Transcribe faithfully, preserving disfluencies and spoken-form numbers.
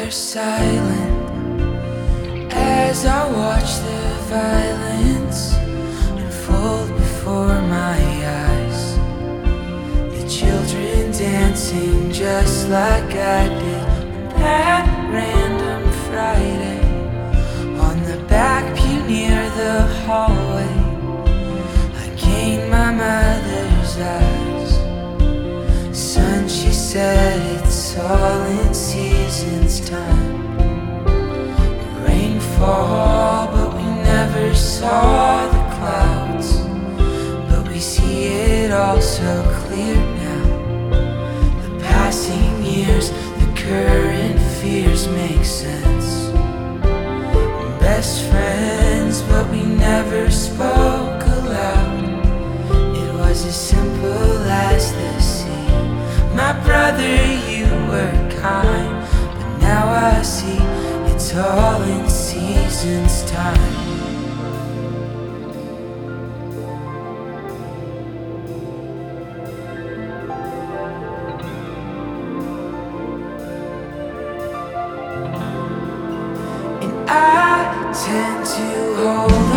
were silent as I watched the violence unfold before my eyes. The children dancing just like I did on that random Friday on the back pew near the hallway. I gained my mother's eyes. Son, she said, it's all in season's time. Rainfall, but we never saw the clouds. But we see it all so clear now. The passing years, the current fears make sense. Best friends, but we never spoke aloud. It was as simple as the sea. My brother, you were kind, but now I see it's all in season's time. And I tend to hold